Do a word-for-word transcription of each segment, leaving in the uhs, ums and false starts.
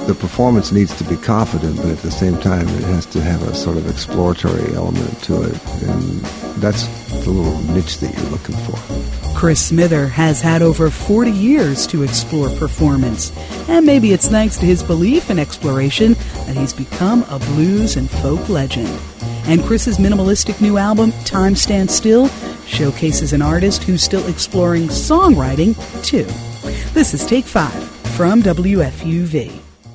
the performance needs to be confident, but at the same time it has to have a sort of exploratory element to it, and that's the little niche that you're looking for. Chris Smither has had over forty years to explore performance, and maybe it's thanks to his belief in exploration that he's become a blues and folk legend. And Chris's minimalistic new album, Time Stands Still, showcases an artist who's still exploring songwriting, too. This is Take Five from W F U V.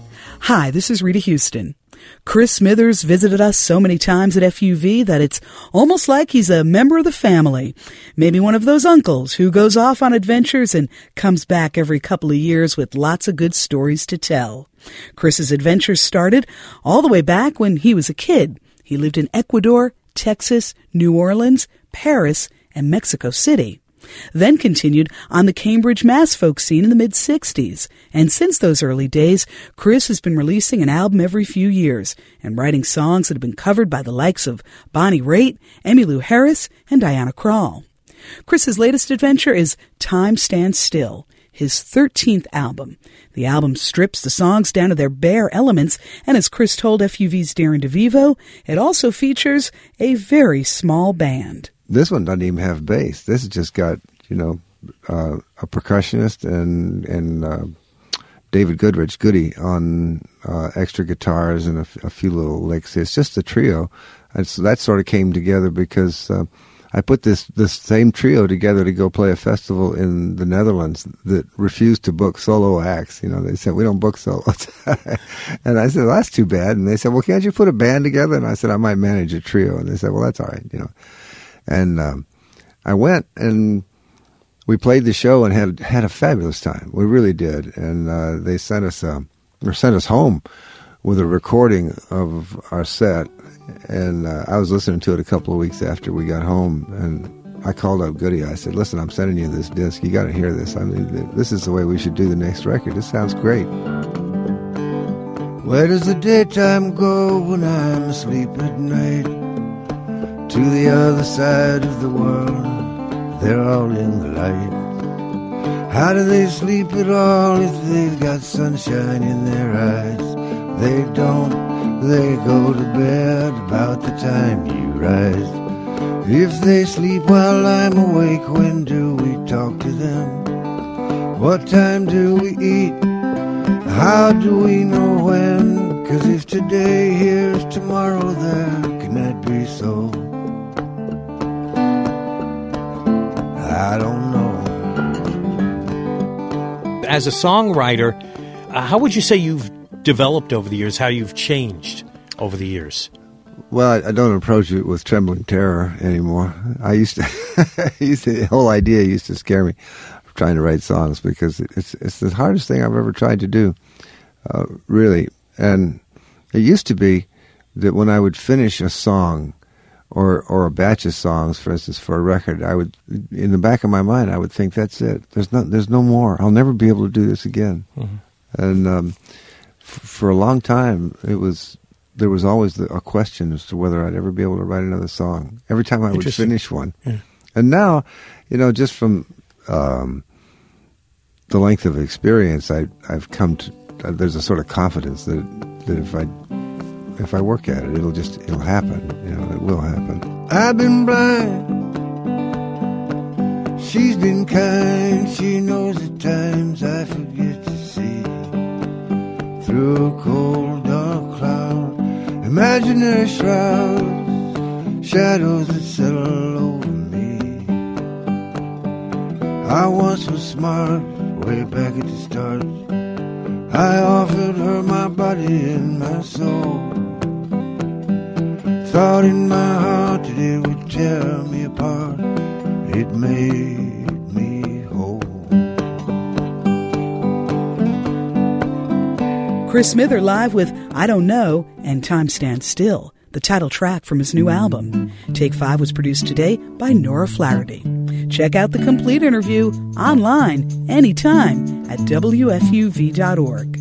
Hi, this is Rita Houston. Chris Smithers visited us so many times at F U V that it's almost like he's a member of the family. Maybe one of those uncles who goes off on adventures and comes back every couple of years with lots of good stories to tell. Chris's adventures started all the way back when he was a kid. He lived in Ecuador, Texas, New Orleans, Paris, and Mexico City. Then continued on the Cambridge Mass folk scene in the mid-sixties. And since those early days, Chris has been releasing an album every few years and writing songs that have been covered by the likes of Bonnie Raitt, Emmylou Harris, and Diana Krall. Chris's latest adventure is Time Stands Still, his thirteenth album. The album strips the songs down to their bare elements, and as Chris told F U V's Darren DeVivo, it also features a very small band. This one doesn't even have bass. This has just got, you know, uh, a percussionist and and uh, David Goodrich, Goody, on uh, extra guitars and a, f- a few little licks. It's just a trio. And so that sort of came together because uh, I put this, this same trio together to go play a festival in the Netherlands that refused to book solo acts. You know, they said, we don't book solos. And I said, well, that's too bad. And they said, well, can't you put a band together? And I said, I might manage a trio. And they said, well, that's all right, you know. And um, I went and we played the show and had had a fabulous time. We really did. And uh, they sent us uh, or sent us home with a recording of our set. And uh, I was listening to it a couple of weeks after we got home. And I called up Goody. I said, listen, I'm sending you this disc. You got to hear this. I mean, this is the way we should do the next record. This sounds great. Where does the daytime go when I'm asleep at night? To the other side of the world, they're all in the light. How do they sleep at all if they've got sunshine in their eyes? They don't, they go to bed about the time you rise. If they sleep while I'm awake, when do we talk to them? What time do we eat? How do we know when? 'Cause if today here's tomorrow there, can that be so? I don't know. As a songwriter, uh, how would you say you've developed over the years, how you've changed over the years? Well, I, I don't approach it with trembling terror anymore. I used to, I used to, the whole idea used to scare me, trying to write songs, because it's it's the hardest thing I've ever tried to do, uh, really. And it used to be that when I would finish a song, or or a batch of songs, for instance, for a record, I would, in the back of my mind, I would think, that's it. There's no, there's no more. I'll never be able to do this again. Mm-hmm. And um, f- for a long time, it was there was always the, a question as to whether I'd ever be able to write another song. Every time I would finish one. Yeah. And now, you know, just from um, the length of experience, I, I've come to, uh, there's a sort of confidence that that if I if I work at it, it'll just, it'll happen. You know, it will happen. I've been blind. She's been kind. She knows at times I forget to see. Through a cold, dark cloud, imaginary shrouds, shadows that settle over me. I once was smart, way back at the start. I offered her my body and my soul. Thought in my heart that it would tear me apart. It made me whole. Chris Smither live with I Don't Know and Time Stands Still, the title track from his new album. Take Five was produced today by Nora Flaherty. Check out the complete interview online anytime at W F U V dot org.